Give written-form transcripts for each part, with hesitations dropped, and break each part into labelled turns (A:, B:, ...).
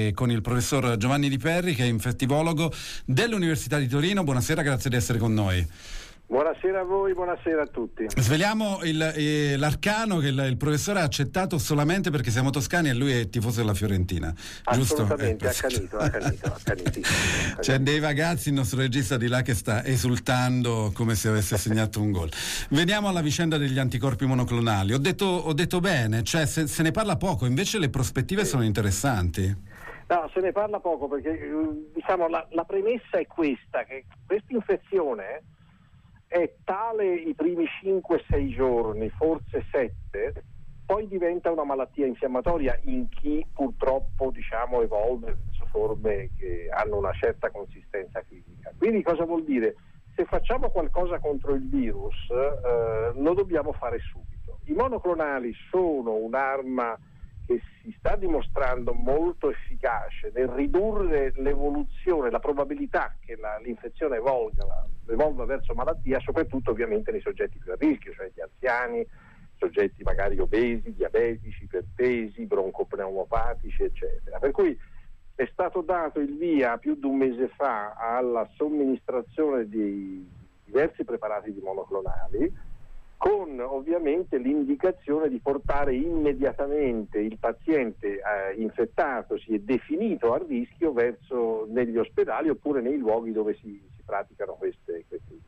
A: con il professor Giovanni Di Perri, che è infettivologo dell'Università di Torino. Buonasera, grazie di essere con noi.
B: Buonasera a voi, buonasera a tutti.
A: Sveliamo l'arcano che il professore ha accettato solamente perché siamo toscani e lui è tifoso della Fiorentina, giusto?
B: Assolutamente, accanito.
A: C'è Dave Ragazzi, il nostro regista di là, che sta esultando come se avesse segnato un gol. Veniamo alla vicenda degli anticorpi monoclonali. Ho detto bene, cioè se ne parla poco, invece le prospettive sono interessanti.
B: No, se ne parla poco perché diciamo la premessa è questa, che questa infezione è tale i primi 5-6 giorni, forse 7, poi diventa una malattia infiammatoria in chi purtroppo evolve verso forme che hanno una certa consistenza clinica. Quindi cosa vuol dire? Se facciamo qualcosa contro il virus lo dobbiamo fare subito. I monoclonali sono un'arma che si sta dimostrando molto efficace nel ridurre l'evoluzione, la probabilità che l'infezione evolva verso malattia, soprattutto ovviamente nei soggetti più a rischio, cioè gli anziani, soggetti magari obesi, diabetici, ipertesi, broncopneumopatici, eccetera. Per cui è stato dato il via più di un mese fa alla somministrazione di diversi preparati di monoclonali, con ovviamente l'indicazione di portare immediatamente il paziente infettatosi e definito a rischio verso negli ospedali oppure nei luoghi dove si praticano queste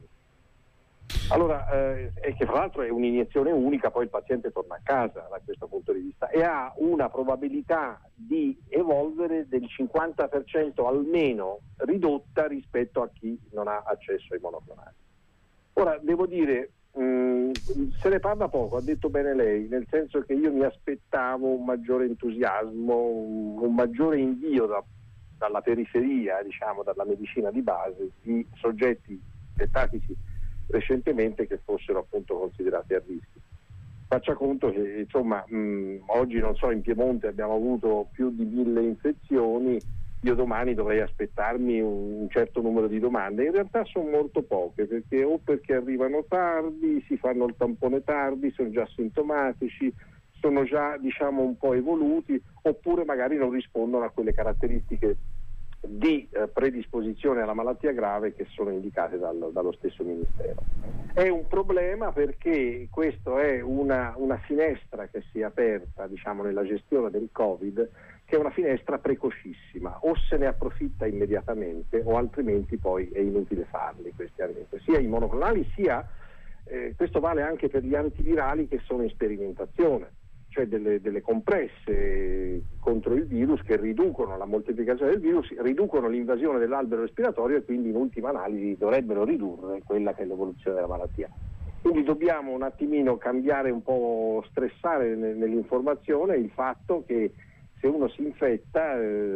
B: Allora, è che fra l'altro è un'iniezione unica, poi il paziente torna a casa da questo punto di vista e ha una probabilità di evolvere del 50% almeno ridotta rispetto a chi non ha accesso ai monoclonali. Ora, devo dire, se ne parla poco, ha detto bene lei, nel senso che io mi aspettavo un maggiore entusiasmo, un maggiore invio dalla periferia, dalla medicina di base, di soggetti infettatisi recentemente che fossero appunto considerati a rischio. Faccia conto che oggi in Piemonte abbiamo avuto più di 1000 infezioni. Io domani dovrei aspettarmi un certo numero di domande, in realtà sono molto poche, perché arrivano tardi, si fanno il tampone tardi, sono già sintomatici, sono già un po' evoluti, oppure magari non rispondono a quelle caratteristiche di predisposizione alla malattia grave che sono indicate dallo stesso Ministero. È un problema perché questo è una finestra che si è aperta nella gestione del Covid, che è una finestra precocissima, o se ne approfitta immediatamente o altrimenti poi è inutile farli questi argomenti, sia i monoclonali sia questo vale anche per gli antivirali che sono in sperimentazione, cioè delle compresse contro il virus che riducono la moltiplicazione del virus, riducono l'invasione dell'albero respiratorio e quindi in ultima analisi dovrebbero ridurre quella che è l'evoluzione della malattia. Quindi dobbiamo un attimino cambiare, un po' stressare nell'informazione il fatto che se uno si infetta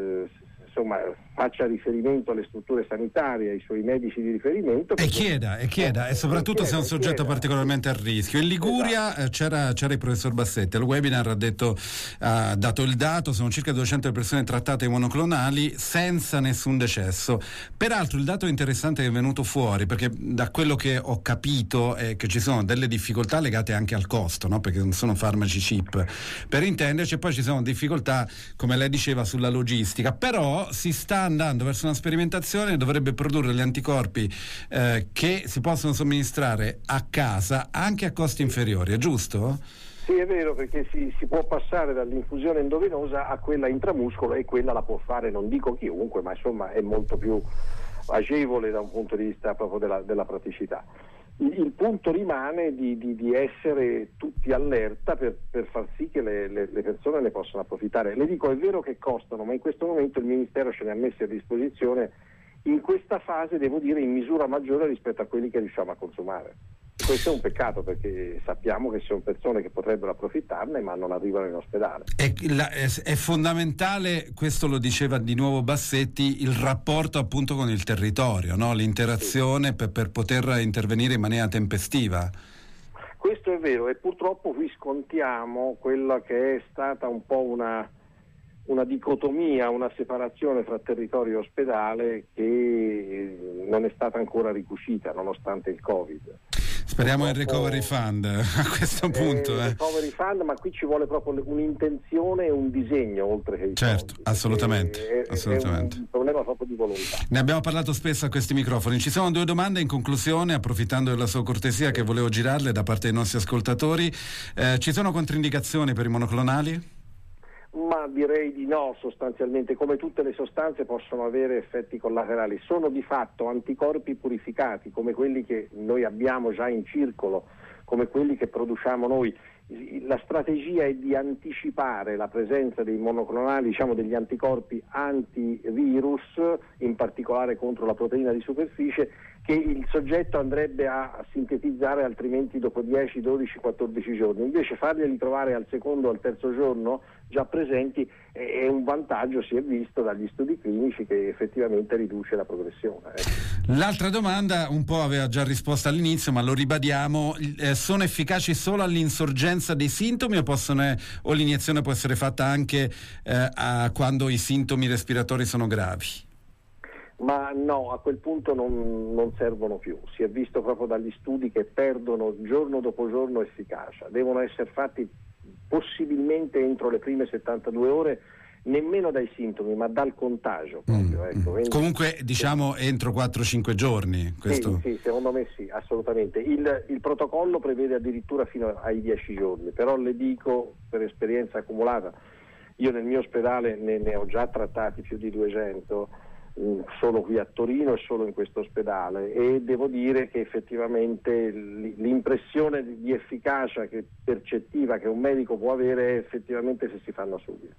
B: faccia riferimento alle strutture sanitarie, ai suoi medici di riferimento
A: e chieda e soprattutto se è un soggetto particolarmente a rischio. In Liguria c'era il professor Bassetti al webinar, ha dato il dato, sono circa 200 persone trattate di monoclonali senza nessun decesso. Peraltro il dato interessante che è venuto fuori, perché da quello che ho capito è che ci sono delle difficoltà legate anche al costo, no? Perché non sono farmaci cheap per intenderci, e poi ci sono difficoltà, come lei diceva, sulla logistica, però si sta andando verso una sperimentazione, dovrebbe produrre gli anticorpi che si possono somministrare a casa anche a costi inferiori, è giusto?
B: Sì, è vero, perché si può passare dall'infusione endovenosa a quella intramuscolo e quella la può fare, non dico chiunque, ma è molto più agevole da un punto di vista proprio della praticità. Il punto rimane di essere tutti allerta per far sì che le persone ne possano approfittare. Le dico, è vero che costano, ma in questo momento il Ministero ce ne ha messi a disposizione in questa fase, devo dire, in misura maggiore rispetto a quelli che riusciamo a consumare. Questo è un peccato, perché sappiamo che ci sono persone che potrebbero approfittarne ma non arrivano in ospedale.
A: È fondamentale, questo lo diceva di nuovo Bassetti, il rapporto appunto con il territorio, no? L'interazione per poter intervenire in maniera tempestiva.
B: Questo è vero, e purtroppo qui scontiamo quella che è stata un po' una dicotomia, una separazione fra territorio e ospedale che non è stata ancora ricucita nonostante il Covid.
A: Speriamo in recovery fund a questo punto.
B: Recovery fund, ma qui ci vuole proprio un'intenzione e un disegno oltre che i
A: certo,
B: soldi,
A: assolutamente.
B: È un problema proprio di volontà.
A: Ne abbiamo parlato spesso a questi microfoni. Ci sono 2 domande in conclusione, approfittando della sua cortesia, che volevo girarle da parte dei nostri ascoltatori. Ci sono controindicazioni per i monoclonali?
B: Ma direi di no, sostanzialmente. Come tutte le sostanze possono avere effetti collaterali. Sono di fatto anticorpi purificati, come quelli che noi abbiamo già in circolo, come quelli che produciamo noi. La strategia è di anticipare la presenza dei monoclonali, diciamo degli anticorpi antivirus, in particolare contro la proteina di superficie, che il soggetto andrebbe a sintetizzare altrimenti dopo 10, 12, 14 giorni. Invece farglieli trovare al secondo o al terzo giorno già presenti è un vantaggio, si è visto dagli studi clinici, che effettivamente riduce la progressione.
A: L'altra domanda un po' aveva già risposto all'inizio, ma lo ribadiamo: sono efficaci solo all'insorgenza dei sintomi o l'iniezione può essere fatta anche quando i sintomi respiratori sono gravi?
B: Ma no, a quel punto non servono più. Si è visto proprio dagli studi che perdono giorno dopo giorno efficacia. Devono essere fatti possibilmente entro le prime 72 ore, nemmeno dai sintomi, ma dal contagio proprio. Ecco.
A: Comunque diciamo entro 4-5 giorni. Questo...
B: Sì, secondo me sì, assolutamente. Il protocollo prevede addirittura fino ai 10 giorni, però le dico per esperienza accumulata, io nel mio ospedale ne ho già trattati più di 200, solo qui a Torino e solo in questo ospedale, e devo dire che effettivamente l'impressione di efficacia percettiva che un medico può avere è effettivamente se si fanno subito.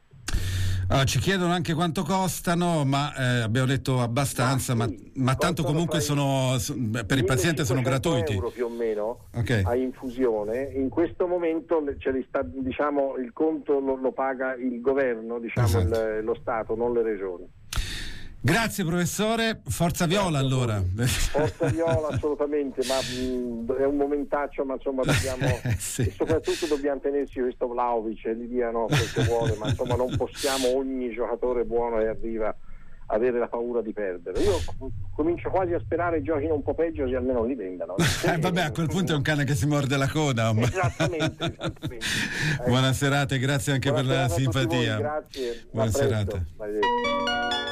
A: Ci chiedono anche quanto costano, ma abbiamo detto abbastanza, ma tanto comunque per il paziente sono gratuiti.
B: €100 più o meno,
A: okay,
B: a infusione. In questo momento diciamo, il conto lo paga il governo, diciamo, esatto, lo Stato, non le regioni.
A: Grazie professore, forza viola allora.
B: Forza viola assolutamente, ma è un momentaccio, ma insomma dobbiamo
A: sì,
B: e soprattutto dobbiamo tenerci questo Vlahovic e gli diano quel che vuole, ma insomma non possiamo ogni giocatore buono che arriva avere la paura di perdere. Io comincio quasi a sperare giochino un po' peggio, se almeno li vendano.
A: Vabbè, a quel punto è un cane che si morde la coda.
B: Esattamente.
A: Buona serata e grazie anche per la simpatia.
B: Grazie.
A: Buona serata.